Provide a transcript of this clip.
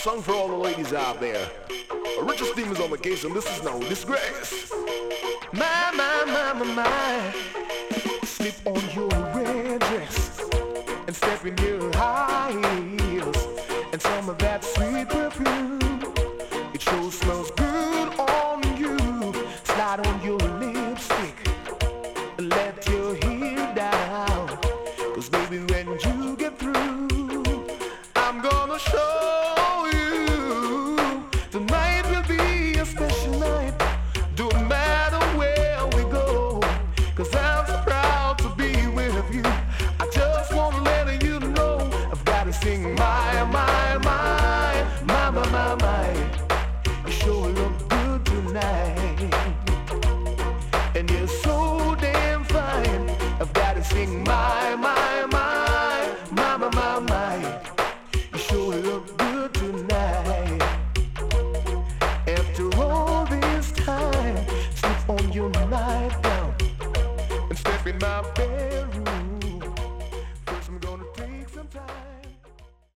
song for all the ladies out there. Richard Stevens on the case, and this is no disgrace. My. Slip on your red dress and step in your high heels and some of that sweet perfume. It sure smells good on you. Slide on your lipstick and let your hair down. 'Cause baby, when you get through, I'm gonna show you. Tonight will be a special night. Don't matter where we go, 'cause I'm so proud to be with you. I just wanna let you know I've gotta sing my. You sure look good tonight, and you're so damn fine. I've gotta sing my. You sure look good tonight. After all this time, slip on your nightgown and step in my bed.